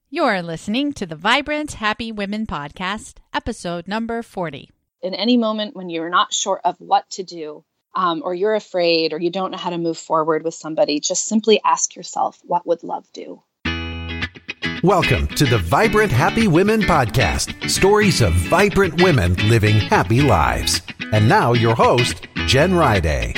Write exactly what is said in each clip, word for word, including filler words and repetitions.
You're listening to the Vibrant Happy Women podcast, episode number forty. In any moment when you're not sure of what to do, um, or you're afraid, or you don't know how to move forward with somebody, just simply ask yourself, what would love do? Welcome to the Vibrant Happy Women podcast, stories of vibrant women living happy lives. And now your host, Jen Riday.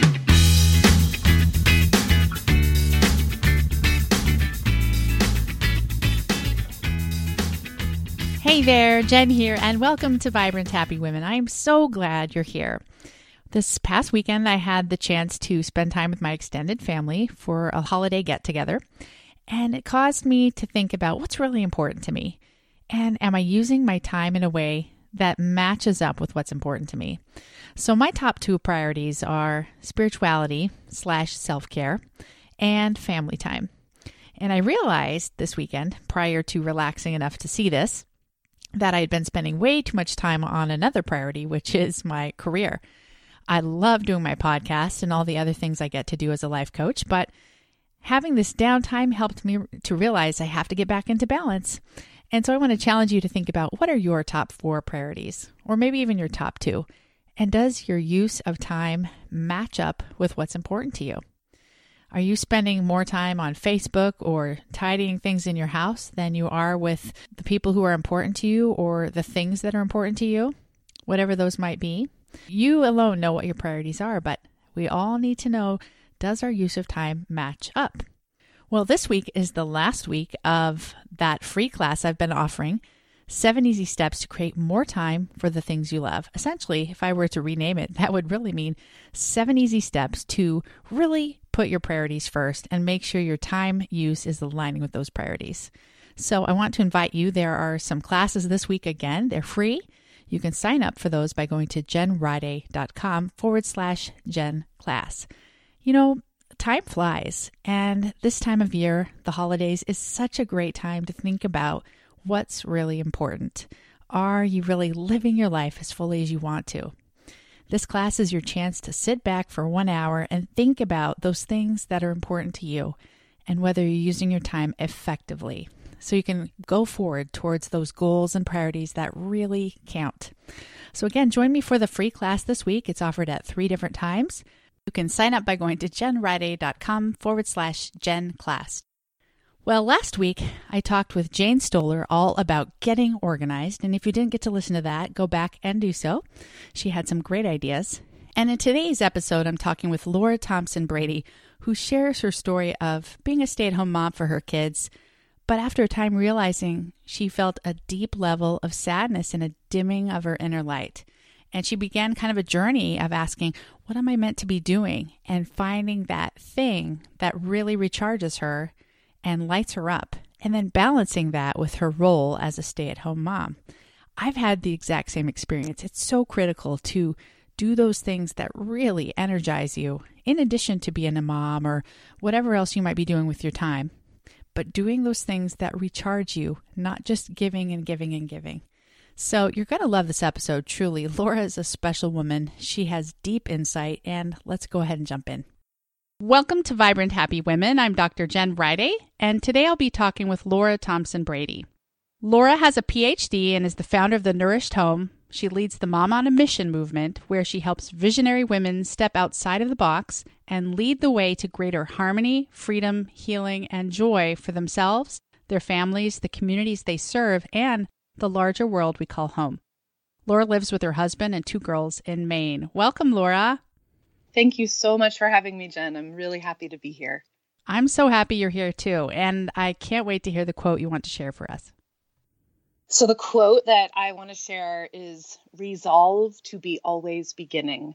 Hey there, Jen here, and welcome to Vibrant Happy Women. I'm so glad you're here. This past weekend, I had the chance to spend time with my extended family for a holiday get-together, and it caused me to think about what's really important to me, and am I using my time in a way that matches up with what's important to me? So my top two priorities are spirituality slash self-care and family time. And I realized this weekend, prior to relaxing enough to see this, that I had been spending way too much time on another priority, which is my career. I love doing my podcast and all the other things I get to do as a life coach, but having this downtime helped me to realize I have to get back into balance. And so I want to challenge you to think about, what are your top four priorities, or maybe even your top two? And does your use of time match up with what's important to you? Are you spending more time on Facebook or tidying things in your house than you are with the people who are important to you or the things that are important to you? Whatever those might be. You alone know what your priorities are, but we all need to know, does our use of time match up? Well, this week is the last week of that free class I've been offering, Seven Easy Steps to Create More Time for the Things You Love. Essentially, if I were to rename it, that would really mean seven easy steps to really put your priorities first and make sure your time use is aligning with those priorities. So I want to invite you. There are some classes this week again. They're free. You can sign up for those by going to jenriday.com forward slash Jen class. You know, time flies, and this time of year, the holidays, is such a great time to think about what's really important. Are you really living your life as fully as you want to? This class is your chance to sit back for one hour and think about those things that are important to you and whether you're using your time effectively, so you can go forward towards those goals and priorities that really count. So again, join me for the free class this week. It's offered at three different times. You can sign up by going to jenriday.com forward slash Jen class. Well, last week, I talked with Jane Stoller all about getting organized, and if you didn't get to listen to that, go back and do so. She had some great ideas. And in today's episode, I'm talking with Laura Thompson Brady, who shares her story of being a stay-at-home mom for her kids, but after a time realizing she felt a deep level of sadness and a dimming of her inner light. And she began kind of a journey of asking, what am I meant to be doing? And finding that thing that really recharges her and lights her up, and then balancing that with her role as a stay-at-home mom. I've had the exact same experience. It's so critical to do those things that really energize you, in addition to being a mom or whatever else you might be doing with your time, but doing those things that recharge you, not just giving and giving and giving. So you're going to love this episode, truly. Laura is a special woman. She has deep insight, and let's go ahead and jump in. Welcome to Vibrant Happy Women. I'm Doctor Jen Riday, and today I'll be talking with Laura Thompson Brady. Laura has a P H D and is the founder of The Nourished Home. She leads the Mom on a Mission movement, where she helps visionary women step outside of the box and lead the way to greater harmony, freedom, healing, and joy for themselves, their families, the communities they serve, and the larger world we call home. Laura lives with her husband and two girls in Maine. Welcome, Laura. Thank you so much for having me, Jen. I'm really happy to be here. I'm so happy you're here too, and I can't wait to hear the quote you want to share for us. So the quote that I want to share is, resolve to be always beginning.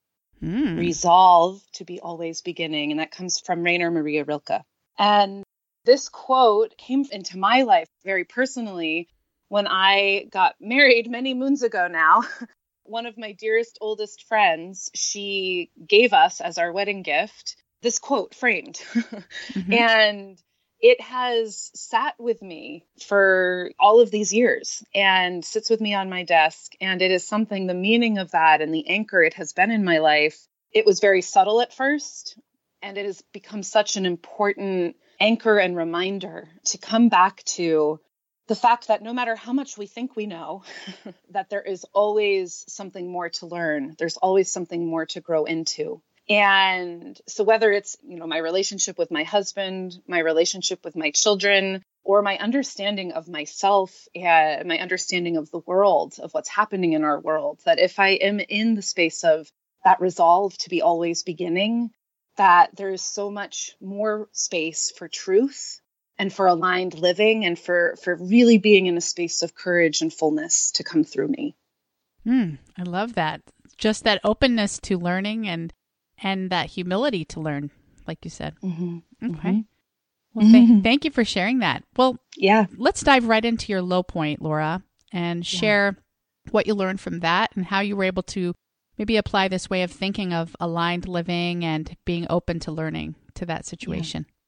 Mm. Resolve to be always beginning. And that comes from Rainer Maria Rilke. And this quote came into my life very personally when I got married many moons ago now. One of my dearest, oldest friends, she gave us as our wedding gift this quote framed. Mm-hmm. And it has sat with me for all of these years and sits with me on my desk. And it is something, the meaning of that and the anchor it has been in my life, it was very subtle at first. And it has become such an important anchor and reminder to come back to the fact that no matter how much we think we know, that there is always something more to learn. There's always something more to grow into. And so whether it's, you know, my relationship with my husband, my relationship with my children, or my understanding of myself and my understanding of the world, of what's happening in our world, that if I am in the space of that resolve to be always beginning, that there is so much more space for truth and for aligned living and for, for really being in a space of courage and fullness to come through me. Mm, I love that. Just that openness to learning and and that humility to learn, like you said. Mm-hmm. Okay. Mm-hmm. Well, th- thank you for sharing that. Well, yeah. Let's dive right into your low point, Laura, and share yeah. what you learned from that and how you were able to maybe apply this way of thinking of aligned living and being open to learning to that situation. Yeah.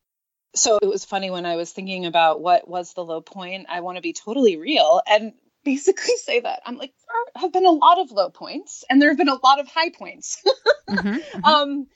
So it was funny when I was thinking about what was the low point. I want to be totally real and basically say that I'm like, there have been a lot of low points and there have been a lot of high points. mm-hmm, mm-hmm. Um,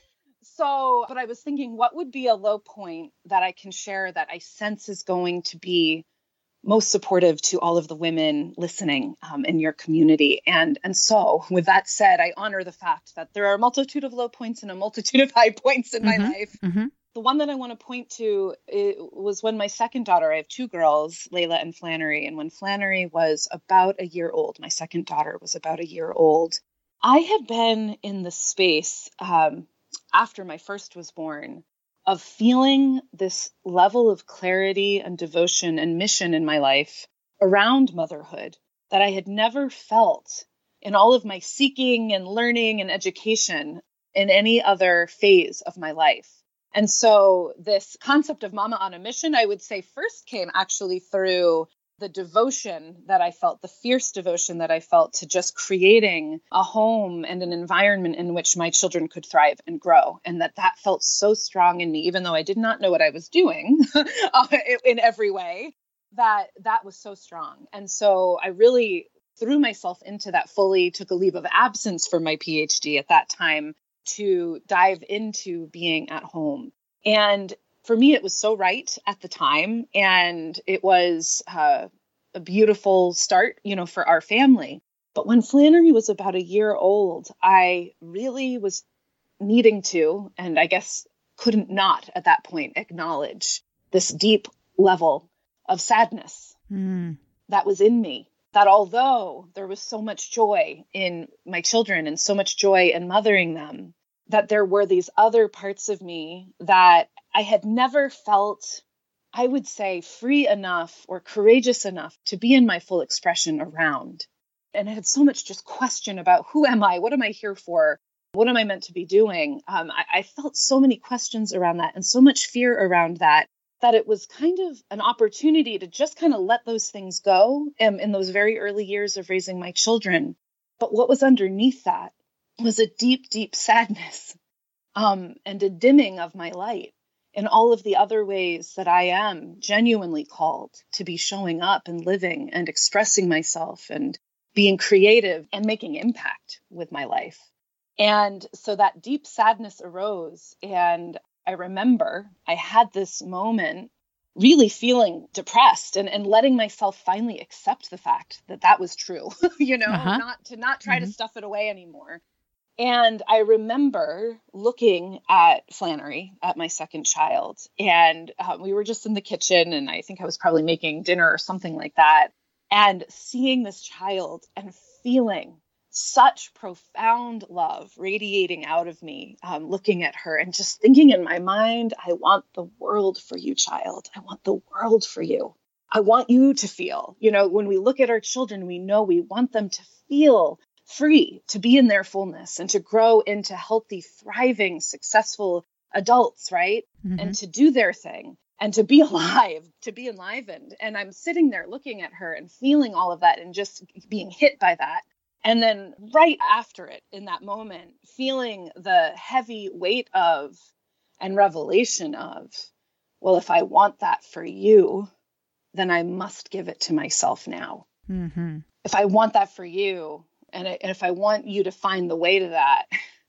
so, but I was thinking, what would be a low point that I can share that I sense is going to be most supportive to all of the women listening um, in your community. And and so with that said, I honor the fact that there are a multitude of low points and a multitude of high points in mm-hmm, my life. Mm-hmm. The one that I want to point to it was when my second daughter, I have two girls, Layla and Flannery. And when Flannery was about a year old, my second daughter was about a year old, I had been in the space um, after my first was born of feeling this level of clarity and devotion and mission in my life around motherhood that I had never felt in all of my seeking and learning and education in any other phase of my life. And so this concept of mama on a mission, I would say first came actually through the devotion that I felt, the fierce devotion that I felt to just creating a home and an environment in which my children could thrive and grow. And that that felt so strong in me, even though I did not know what I was doing uh, in every way, that that was so strong. And so I really threw myself into that fully, took a leave of absence for my PhD at that time to dive into being at home. And for me, it was so right at the time. And it was uh, a beautiful start, you know, for our family. But when Flannery was about a year old, I really was needing to, and I guess couldn't not at that point, acknowledge this deep level of sadness mm. that was in me. That although there was so much joy in my children and so much joy in mothering them, that there were these other parts of me that I had never felt, I would say, free enough or courageous enough to be in my full expression around. And I had so much just question about who am I? What am I here for? What am I meant to be doing? Um, I, I felt so many questions around that and so much fear around that, that it was kind of an opportunity to just kind of let those things go um, in those very early years of raising my children. But what was underneath that was a deep, deep sadness um, and a dimming of my light in all of the other ways that I am genuinely called to be showing up and living and expressing myself and being creative and making impact with my life. And so that deep sadness arose, and I remember I had this moment really feeling depressed and, and letting myself finally accept the fact that that was true, you know, uh-huh. not to not try mm-hmm. to stuff it away anymore. And I remember looking at Flannery, at my second child, and uh, we were just in the kitchen, and I think I was probably making dinner or something like that, and seeing this child and feeling such profound love radiating out of me, um, looking at her and just thinking in my mind, I want the world for you, child. I want the world for you. I want you to feel, you know, when we look at our children, we know we want them to feel free, to be in their fullness and to grow into healthy, thriving, successful adults, right? Mm-hmm. And to do their thing and to be alive, to be enlivened. And I'm sitting there looking at her and feeling all of that and just being hit by that. And then right after it, in that moment, feeling the heavy weight of and revelation of, well, if I want that for you, then I must give it to myself now. Mm-hmm. If I want that for you, and, I, and if I want you to find the way to that,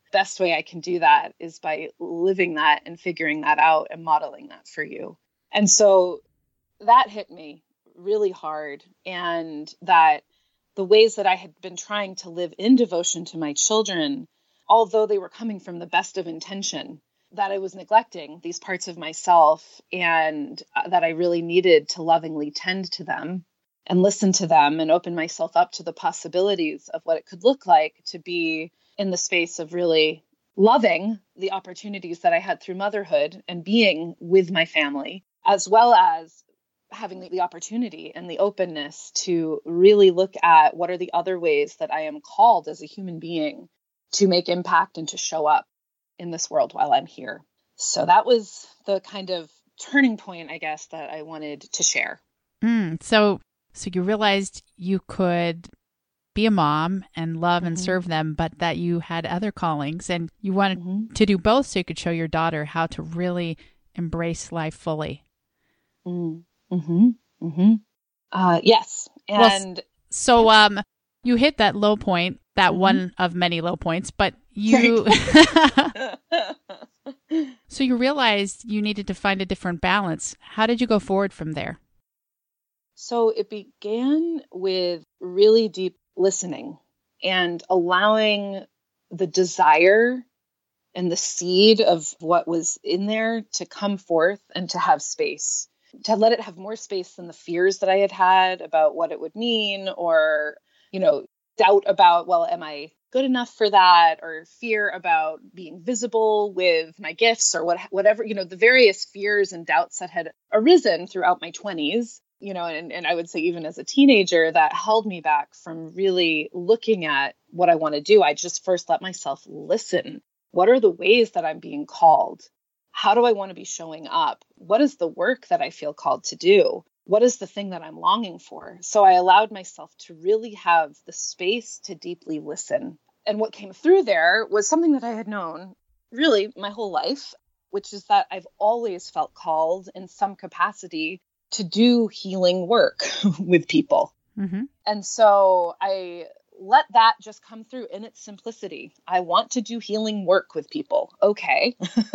best way I can do that is by living that and figuring that out and modeling that for you. And so that hit me really hard. And that the ways that I had been trying to live in devotion to my children, although they were coming from the best of intention, that I was neglecting these parts of myself, and uh, that I really needed to lovingly tend to them and listen to them and open myself up to the possibilities of what it could look like to be in the space of really loving the opportunities that I had through motherhood and being with my family, as well as having the opportunity and the openness to really look at what are the other ways that I am called as a human being to make impact and to show up in this world while I'm here. So that was the kind of turning point, I guess, that I wanted to share. Mm, so, so you realized you could be a mom and love mm-hmm. and serve them, but that you had other callings and you wanted mm-hmm. to do both so you could show your daughter how to really embrace life fully. Mm-hmm. Mm-hmm. Uh, yes. And well, so um, you hit that low point, that mm-hmm. one of many low points, but you... So you realized you needed to find a different balance. How did you go forward from there? So it began with really deep listening and allowing the desire and the seed of what was in there to come forth and to have space, to let it have more space than the fears that I had had about what it would mean, or, you know, doubt about, well, am I good enough for that, or fear about being visible with my gifts, or what, whatever, you know, the various fears and doubts that had arisen throughout my twenties, you know, and, and I would say even as a teenager, that held me back from really looking at what I want to do. I just first let myself listen. What are the ways that I'm being called? How do I want to be showing up? What is the work that I feel called to do? What is the thing that I'm longing for? So I allowed myself to really have the space to deeply listen. And what came through there was something that I had known really my whole life, which is that I've always felt called in some capacity to do healing work with people. Mm-hmm. And so I let that just come through in its simplicity. I want to do healing work with people. Okay.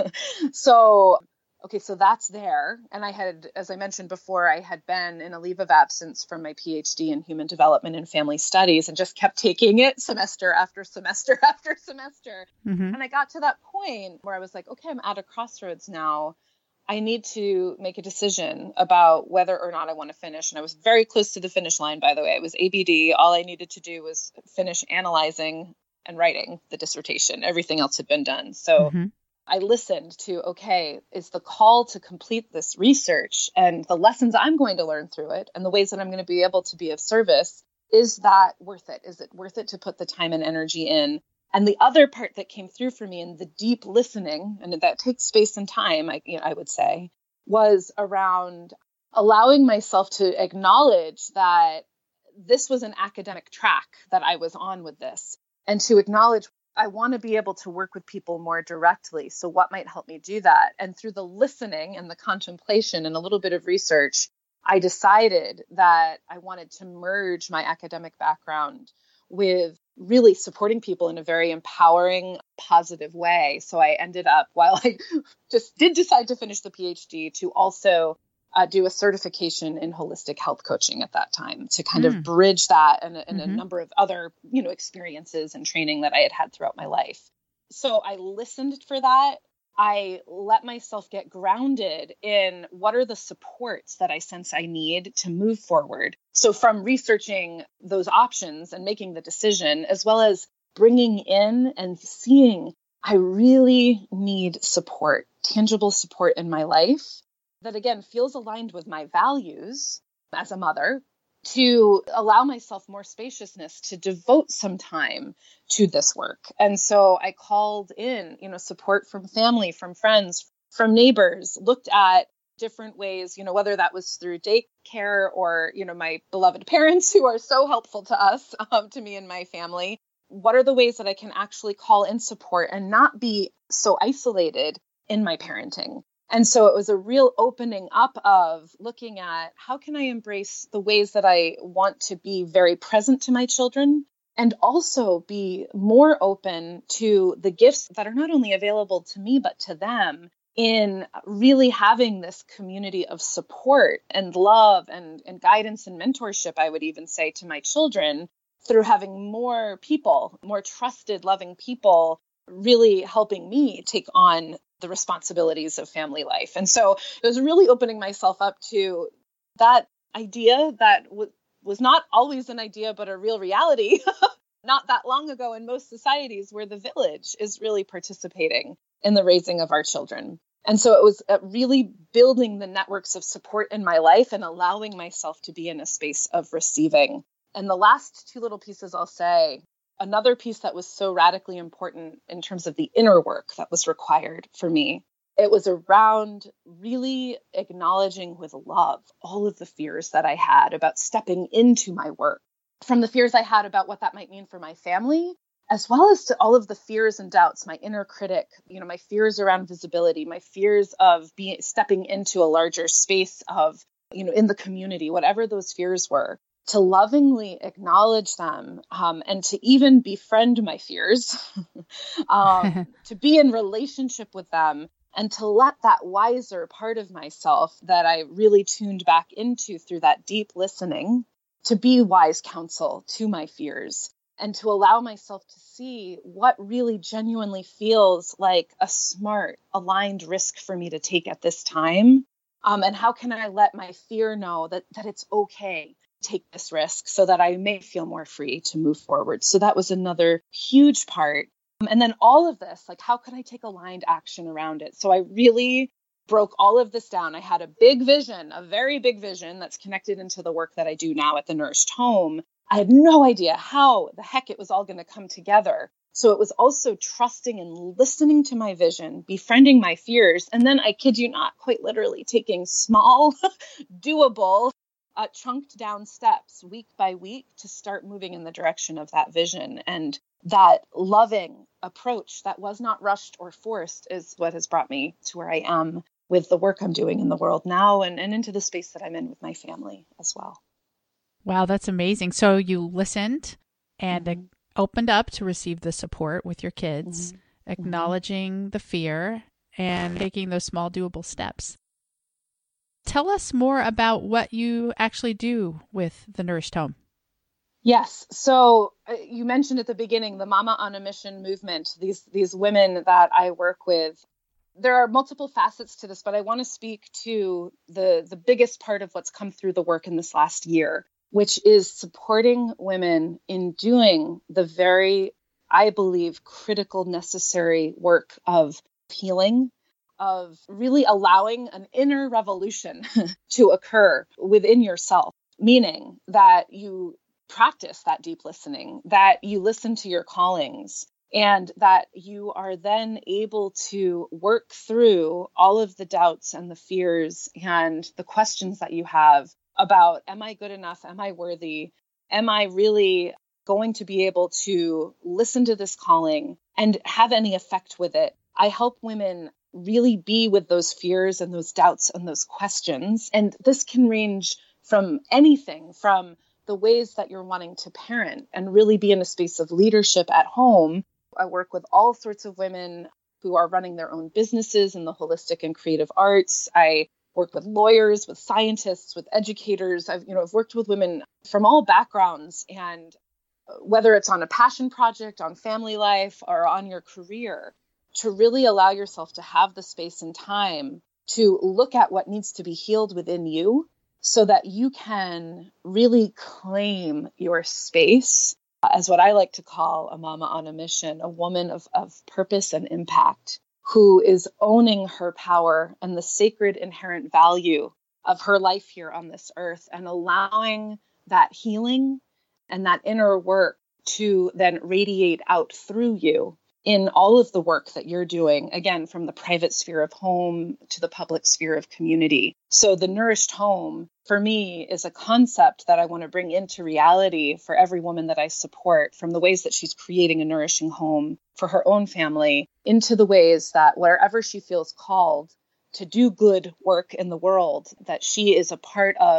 so Okay, so that's there. And I had, as I mentioned before, I had been in a leave of absence from my PhD in human development and family studies and just kept taking it semester after semester after semester. Mm-hmm. And I got to that point where I was like, okay, I'm at a crossroads now. I need to make a decision about whether or not I want to finish. And I was very close to the finish line, by the way. It was A B D. All I needed to do was finish analyzing and writing the dissertation. Everything else had been done. So mm-hmm. I listened to, okay, is the call to complete this research and the lessons I'm going to learn through it and the ways that I'm going to be able to be of service, is that worth it? Is it worth it to put the time and energy in? And the other part that came through for me in the deep listening, and that takes space and time, I, you know, I would say, was around allowing myself to acknowledge that this was an academic track that I was on with this, and to acknowledge I want to be able to work with people more directly. So what might help me do that? And through the listening and the contemplation and a little bit of research, I decided that I wanted to merge my academic background with really supporting people in a very empowering, positive way. So I ended up, while I just did decide to finish the PhD, to also uh, do a certification in holistic health coaching at that time, to kind mm. of bridge that and, and mm-hmm. a number of other, you know, experiences and training that I had had throughout my life. So I listened for that. I let myself get grounded in what are the supports that I sense I need to move forward. So from researching those options and making the decision, as well as bringing in and seeing, I really need support, tangible support in my life that, again, feels aligned with my values as a mother, to allow myself more spaciousness to devote some time to this work. And so I called in, you know, support from family, from friends, from neighbors, looked at different ways, you know, whether that was through daycare or, you know, my beloved parents who are so helpful to us, um, to me and my family. What are the ways that I can actually call in support and not be so isolated in my parenting? And so it was a real opening up of looking at how can I embrace the ways that I want to be very present to my children, and also be more open to the gifts that are not only available to me, but to them in really having this community of support and love and, and guidance and mentorship, I would even say, to my children through having more people, more trusted, loving people really helping me take on the responsibilities of family life. And so it was really opening myself up to that idea that w- was not always an idea, but a real reality not that long ago in most societies where the village is really participating in the raising of our children. And so it was really building the networks of support in my life and allowing myself to be in a space of receiving. And the last two little pieces I'll say, another piece that was so radically important in terms of the inner work that was required for me, it was around really acknowledging with love all of the fears that I had about stepping into my work, from the fears I had about what that might mean for my family, as well as to all of the fears and doubts, my inner critic, you know, my fears around visibility, my fears of being stepping into a larger space of, you know, in the community, whatever those fears were, to lovingly acknowledge them, um, and to even befriend my fears, um, to be in relationship with them, and to let that wiser part of myself that I really tuned back into through that deep listening, to be wise counsel to my fears, and to allow myself to see what really genuinely feels like a smart, aligned risk for me to take at this time. Um, and how can I let my fear know that that it's okay to take this risk so that I may feel more free to move forward? So that was another huge part. Um, and then all of this, like, how could I take aligned action around it? So I really broke all of this down. I had a big vision, a very big vision that's connected into the work that I do now at the Nourished Home. I had no idea how the heck it was all going to come together. So it was also trusting and listening to my vision, befriending my fears, and then, I kid you not, quite literally taking small, doable, uh, chunked down steps week by week to start moving in the direction of that vision. And that loving approach that was not rushed or forced is what has brought me to where I am with the work I'm doing in the world now, and, and into the space that I'm in with my family as well. Wow, that's amazing. So you listened and Mm-hmm. opened up to receive the support with your kids, Mm-hmm. acknowledging the fear and taking those small doable steps. Tell us more about what you actually do with the Nourished Home. Yes. So uh, you mentioned at the beginning, the Mama on a Mission movement, these, these women that I work with. There are multiple facets to this, but I want to speak to the, the biggest part of what's come through the work in this last year, which is supporting women in doing the very, I believe, critical, necessary work of healing, of really allowing an inner revolution to occur within yourself, meaning that you practice that deep listening, that you listen to your callings, and that you are then able to work through all of the doubts and the fears and the questions that you have about, am I good enough? Am I worthy? Am I really going to be able to listen to this calling and have any effect with it? I help women really be with those fears and those doubts and those questions. And this can range from anything from the ways that you're wanting to parent and really be in a space of leadership at home. I work with all sorts of women who are running their own businesses in the holistic and creative arts. I work with lawyers, with scientists, with educators. I've, you know, I've worked with women from all backgrounds, and whether it's on a passion project, on family life, or on your career, to really allow yourself to have the space and time to look at what needs to be healed within you so that you can really claim your space as what I like to call a mama on a mission, a woman of, of purpose and impact, who is owning her power and the sacred inherent value of her life here on this earth, and allowing that healing and that inner work to then radiate out through you in all of the work that you're doing, again, from the private sphere of home to the public sphere of community. So the Nourished Home, for me, is a concept that I want to bring into reality for every woman that I support, from the ways that she's creating a nourishing home for her own family, into the ways that wherever she feels called to do good work in the world, that she is a part of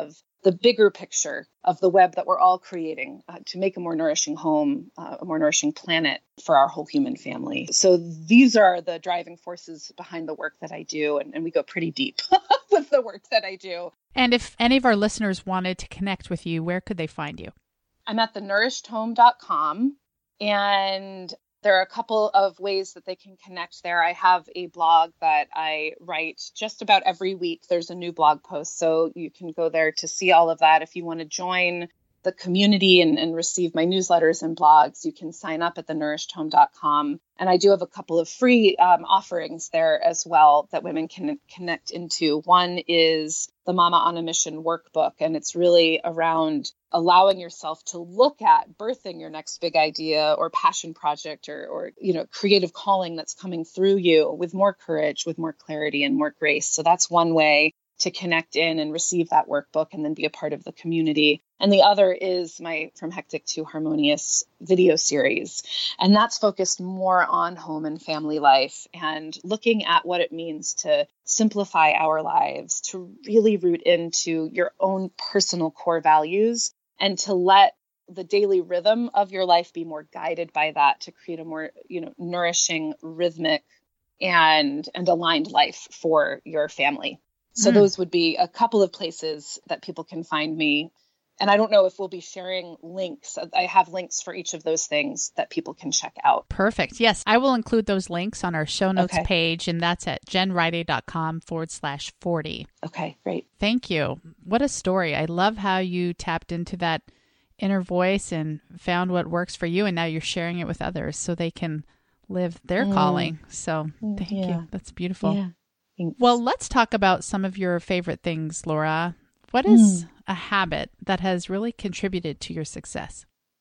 the bigger picture of the web that we're all creating uh, to make a more nourishing home, uh, a more nourishing planet for our whole human family. So these are the driving forces behind the work that I do. And, and we go pretty deep with the work that I do. And if any of our listeners wanted to connect with you, where could they find you? I'm at the nourished home dot com, and there are a couple of ways that they can connect there. I have a blog that I write just about every week. There's a new blog post, so you can go there to see all of that. If you want to join the community and, and receive my newsletters and blogs, you can sign up at the nourished home dot com. And I do have a couple of free um, offerings there as well that women can connect into. One is the Mama on a Mission workbook, and it's really around allowing yourself to look at birthing your next big idea or passion project or, or, you know, creative calling that's coming through you with more courage, with more clarity and more grace. So that's one way to connect in and receive that workbook and then be a part of the community. And the other is my From Hectic to Harmonious video series. And that's focused more on home and family life and looking at what it means to simplify our lives, to really root into your own personal core values and to let the daily rhythm of your life be more guided by that to create a more, you know, nourishing, rhythmic, and and aligned life for your family. So mm. those would be a couple of places that people can find me. And I don't know if we'll be sharing links. I have links for each of those things that people can check out. Perfect. Yes, I will include those links on our show notes okay. page, and that's at jenriday.com forward slash 40. Okay, great. Thank you. What a story. I love how you tapped into that inner voice and found what works for you, and now you're sharing it with others so they can live their mm. calling. So thank yeah. you. That's beautiful. Yeah. Thanks. Well, let's talk about some of your favorite things, Laura. What is mm. a habit that has really contributed to your success?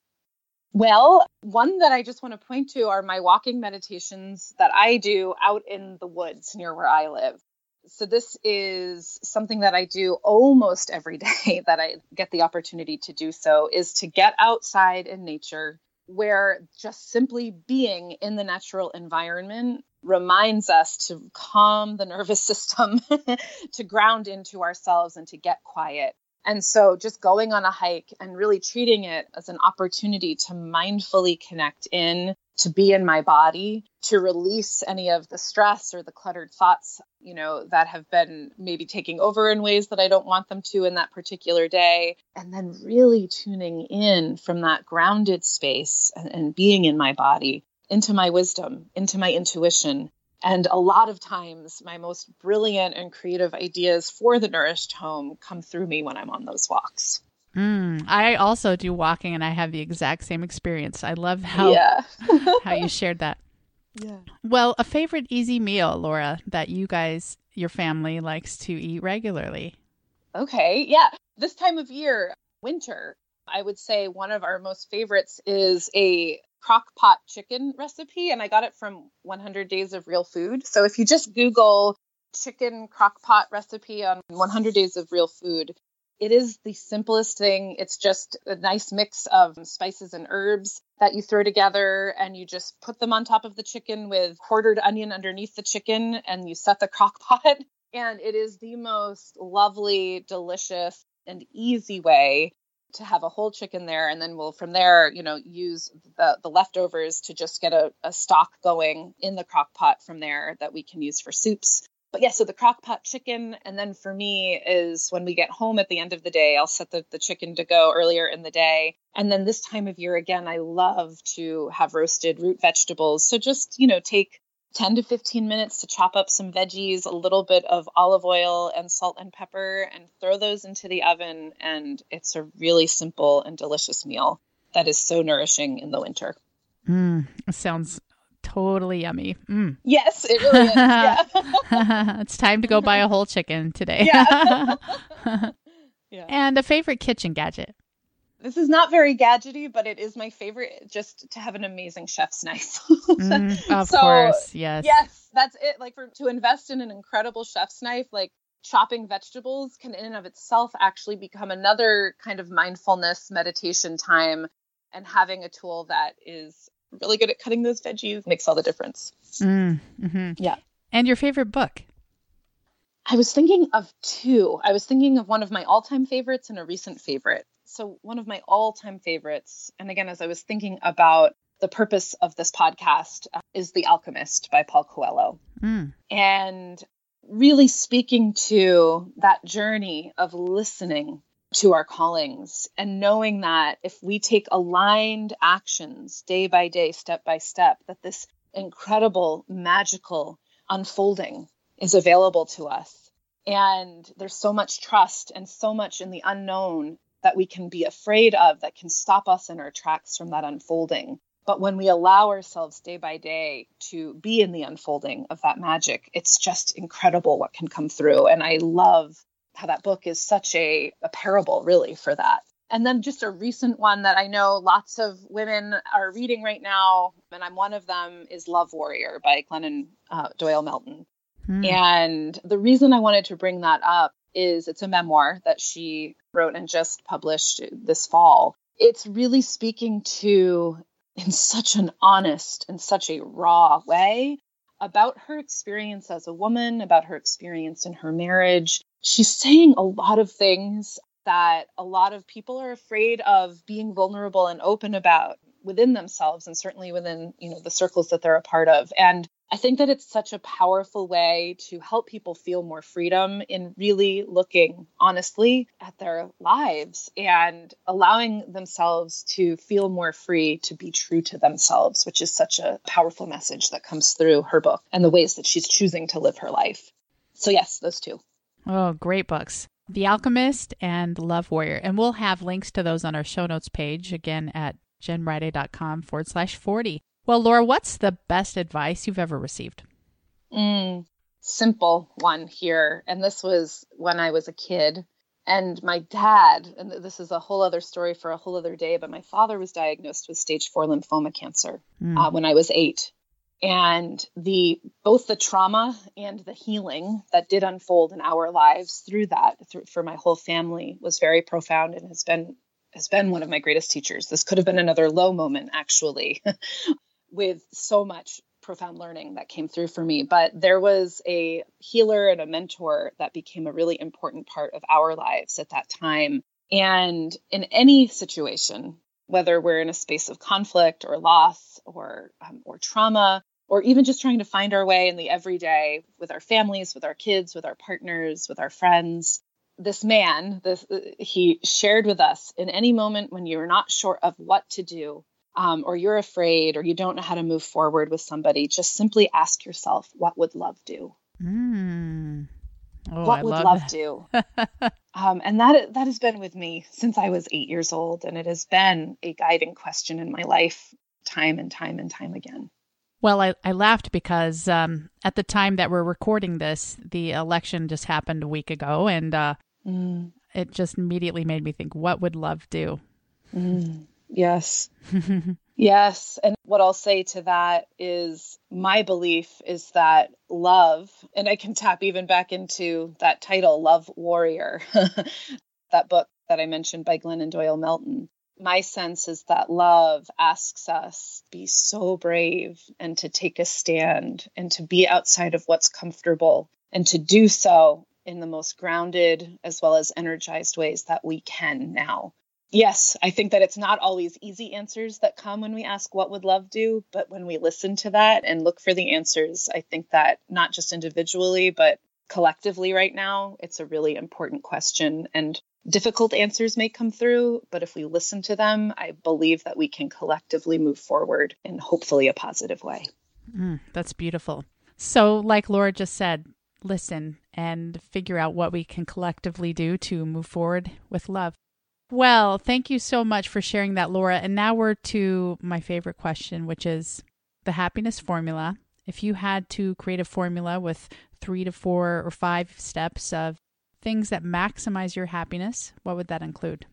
Well, one that I just want to point to are my walking meditations that I do out in the woods near where I live. So this is something that I do almost every day that I get the opportunity to do so, is to get outside in nature, where just simply being in the natural environment reminds us to calm the nervous system, to ground into ourselves and to get quiet. And so just going on a hike and really treating it as an opportunity to mindfully connect in, to be in my body, to release any of the stress or the cluttered thoughts, you know, that have been maybe taking over in ways that I don't want them to in that particular day. And then really tuning in from that grounded space and, and being in my body into my wisdom, into my intuition. And a lot of times my most brilliant and creative ideas for the Nourished Home come through me when I'm on those walks. Mm, I also do walking, and I have the exact same experience. I love how, yeah. how you shared that. Yeah. Well, a favorite easy meal, Laura, that you guys, your family likes to eat regularly? Okay. Yeah. This time of year, winter, I would say one of our most favorites is a crock pot chicken recipe, and I got it from one hundred Days of Real Food. So if you just Google chicken crock pot recipe on one hundred Days of Real Food, it is the simplest thing. It's just a nice mix of spices and herbs that you throw together, and you just put them on top of the chicken with quartered onion underneath the chicken, and you set the crock pot. And it is the most lovely, delicious, and easy way to have a whole chicken there. And then we'll, from there, you know, use the, the leftovers to just get a, a stock going in the crock pot from there that we can use for soups. But yeah, so the crock pot chicken. And then for me is when we get home at the end of the day, I'll set the, the chicken to go earlier in the day. And then this time of year, again, I love to have roasted root vegetables. So just, you know, take ten to fifteen minutes to chop up some veggies, a little bit of olive oil and salt and pepper, and throw those into the oven. And it's a really simple and delicious meal that is so nourishing in the winter. Mm, it sounds totally yummy. Mm. Yes, it really is. Yeah. It's time to go buy a whole chicken today. Yeah. Yeah. And a favorite kitchen gadget. This is not very gadgety, but it is my favorite, just to have an amazing chef's knife. mm, of so, course, yes. Yes, that's it. Like for to invest in an incredible chef's knife, like chopping vegetables can in and of itself actually become another kind of mindfulness meditation time. And having a tool that is really good at cutting those veggies makes all the difference. Mm, mm-hmm. Yeah. And your favorite book? I was thinking of two. I was thinking of one of my all-time favorites and a recent favorite. So one of my all-time favorites, and again, as I was thinking about the purpose of this podcast, uh, is The Alchemist by Paulo Coelho. Mm. And really speaking to that journey of listening to our callings and knowing that if we take aligned actions day by day, step by step, that this incredible, magical unfolding is available to us. And there's so much trust and so much in the unknown that we can be afraid of that can stop us in our tracks from that unfolding. But when we allow ourselves day by day to be in the unfolding of that magic, it's just incredible what can come through. And I love how that book is such a, a parable, really, for that. And then just a recent one that I know lots of women are reading right now, and I'm one of them, is Love Warrior by Glennon uh, Doyle Melton. Hmm. And the reason I wanted to bring that up is it's a memoir that she wrote and just published this fall. It's really speaking to, in such an honest and such a raw way, about her experience as a woman, about her experience in her marriage. She's saying a lot of things that a lot of people are afraid of being vulnerable and open about within themselves, and certainly within, you know, the circles that they're a part of. And I think that it's such a powerful way to help people feel more freedom in really looking honestly at their lives and allowing themselves to feel more free to be true to themselves, which is such a powerful message that comes through her book and the ways that she's choosing to live her life. So yes, those two. Oh, great books. The Alchemist and Love Warrior. And we'll have links to those on our show notes page, again, at jenriday.com forward slash 40. Well, Laura, what's the best advice you've ever received? Mm, simple one here. And this was when I was a kid. And my dad, and this is a whole other story for a whole other day, but my father was diagnosed with stage four lymphoma cancer mm. uh, when I was eight. And the both the trauma and the healing that did unfold in our lives through that, through, for my whole family, was very profound and has been has been one of my greatest teachers. This could have been another low moment, actually, with so much profound learning that came through for me. But there was a healer and a mentor that became a really important part of our lives at that time. And in any situation, whether we're in a space of conflict or loss or um, or trauma, or even just trying to find our way in the everyday with our families, with our kids, with our partners, with our friends, this man, this uh, he shared with us, in any moment when you're not sure of what to do, um, or you're afraid, or you don't know how to move forward with somebody, just simply ask yourself, what would love do? Mm. Oh, what I would love, love do? um, and that that has been with me since I was eight years old. And it has been a guiding question in my life time and time and time again. Well, I, I laughed because um, at the time that we're recording this, the election just happened a week ago. And uh, mm. it just immediately made me think, what would love do? Mm. Yes. Yes. And what I'll say to that is my belief is that love, and I can tap even back into that title, Love Warrior, that book that I mentioned by Glennon Doyle Melton. My sense is that love asks us to be so brave and to take a stand and to be outside of what's comfortable and to do so in the most grounded as well as energized ways that we can now. Yes, I think that it's not always easy answers that come when we ask what would love do, but when we listen to that and look for the answers, I think that not just individually, but collectively right now, it's a really important question. And difficult answers may come through, but if we listen to them, I believe that we can collectively move forward in hopefully a positive way. Mm, that's beautiful. So like Laura just said, listen and figure out what we can collectively do to move forward with love. Well, thank you so much for sharing that, Laura. And now we're to my favorite question, which is the happiness formula. If you had to create a formula with three to four or five steps of things that maximize your happiness, what would that include?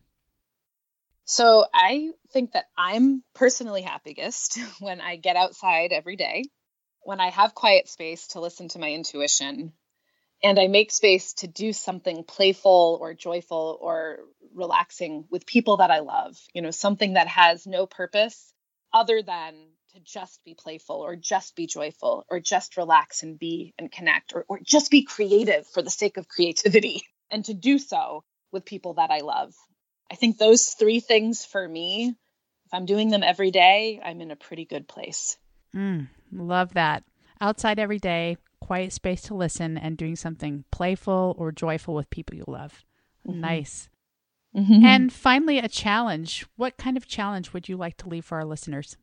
So I think that I'm personally happiest when I get outside every day, when I have quiet space to listen to my intuition, and I make space to do something playful or joyful or relaxing with people that I love, you know, something that has no purpose other than to just be playful or just be joyful or just relax and be and connect or, or just be creative for the sake of creativity and to do so with people that I love. I think those three things for me, if I'm doing them every day, I'm in a pretty good place. Mm, love that. Outside every day, quiet space to listen, and doing something playful or joyful with people you love. Mm-hmm. Nice. Mm-hmm. And finally, a challenge. What kind of challenge would you like to leave for our listeners?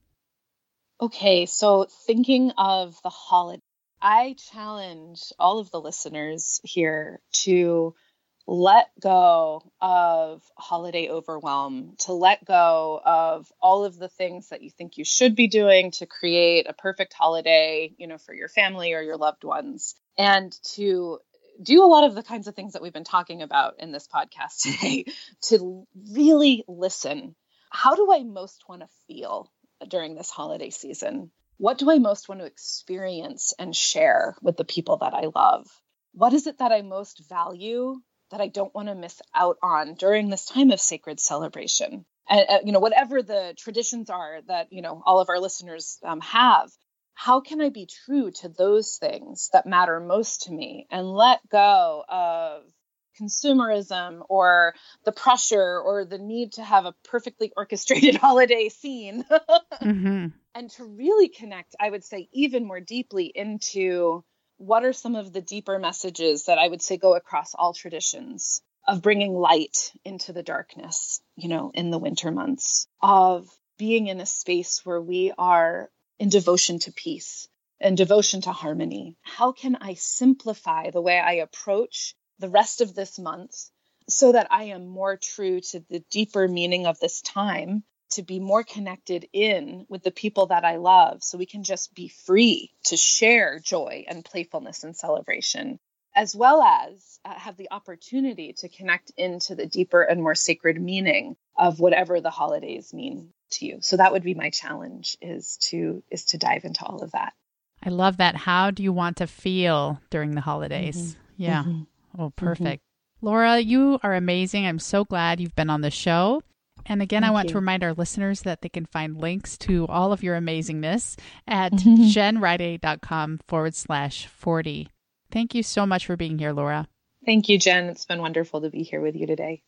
Okay, so thinking of the holiday, I challenge all of the listeners here to let go of holiday overwhelm, to let go of all of the things that you think you should be doing to create a perfect holiday, you know, for your family or your loved ones, and to do a lot of the kinds of things that we've been talking about in this podcast today, to really listen. How do I most want to feel during this holiday season? What do I most want to experience and share with the people that I love? What is it that I most value that I don't want to miss out on during this time of sacred celebration? And, uh, you know, whatever the traditions are that, you know, all of our listeners um, have, how can I be true to those things that matter most to me and let go of consumerism or the pressure or the need to have a perfectly orchestrated holiday scene mm-hmm. and to really connect, I would say, even more deeply into what are some of the deeper messages that I would say go across all traditions of bringing light into the darkness, you know, in the winter months, of being in a space where we are in devotion to peace and devotion to harmony. How can I simplify the way I approach the rest of this month so that I am more true to the deeper meaning of this time, to be more connected in with the people that I love, so we can just be free to share joy and playfulness and celebration, as well as uh, have the opportunity to connect into the deeper and more sacred meaning of whatever the holidays mean to you. So that would be my challenge, is to is to dive into all of that. I love that. How do you want to feel during the holidays? Mm-hmm. Yeah. Mm-hmm. Oh, perfect. Mm-hmm. Laura, you are amazing. I'm so glad you've been on the show. And again, Thank I want you. to remind our listeners that they can find links to all of your amazingness at mm-hmm. jenriday.com forward slash 40. Thank you so much for being here, Laura. Thank you, Jen. It's been wonderful to be here with you today.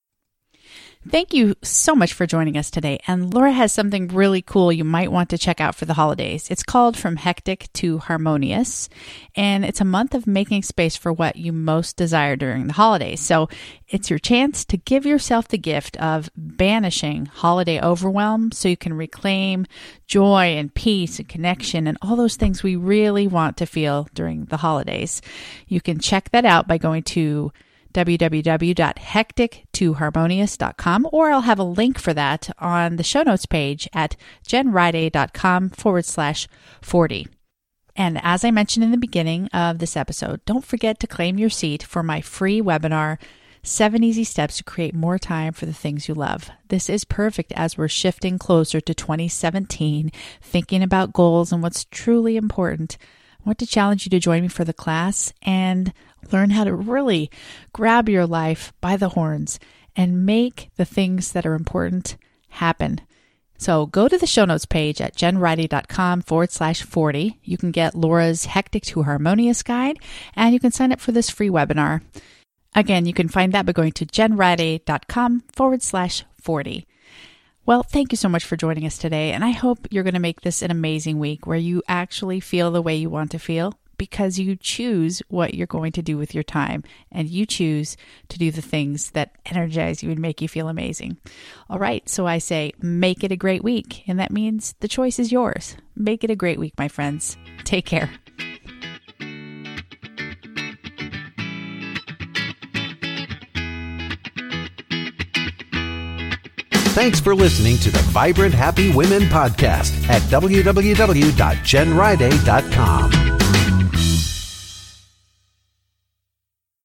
Thank you so much for joining us today. And Laura has something really cool you might want to check out for the holidays. It's called From Hectic to Harmonious, and it's a month of making space for what you most desire during the holidays. So it's your chance to give yourself the gift of banishing holiday overwhelm so you can reclaim joy and peace and connection and all those things we really want to feel during the holidays. You can check that out by going to w w w dot hectic to harmonious dot com, or I'll have a link for that on the show notes page at jenriday.com forward slash 40. And as I mentioned in the beginning of this episode, don't forget to claim your seat for my free webinar, Seven Easy Steps to Create More Time for the Things You Love. This is perfect as we're shifting closer to twenty seventeen, thinking about goals and what's truly important. I want to challenge you to join me for the class and learn how to really grab your life by the horns and make the things that are important happen. So go to the show notes page at jenriday.com forward slash 40. You can get Laura's Hectic to Harmonious guide, and you can sign up for this free webinar. Again, you can find that by going to jenriday.com forward slash 40. Well, thank you so much for joining us today, and I hope you're going to make this an amazing week where you actually feel the way you want to feel, because you choose what you're going to do with your time, and you choose to do the things that energize you and make you feel amazing. All right, so I say make it a great week, and that means the choice is yours. Make it a great week, my friends. Take care. Thanks for listening to the Vibrant Happy Women podcast at w w w dot jen riday dot com.